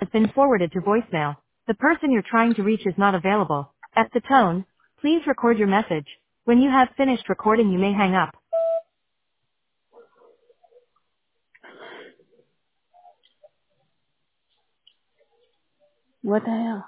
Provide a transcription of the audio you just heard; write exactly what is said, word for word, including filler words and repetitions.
has been forwarded to voicemail. The person you're trying to reach is not available. At the tone, please record your message. When you have finished recording, you may hang up. What the hell?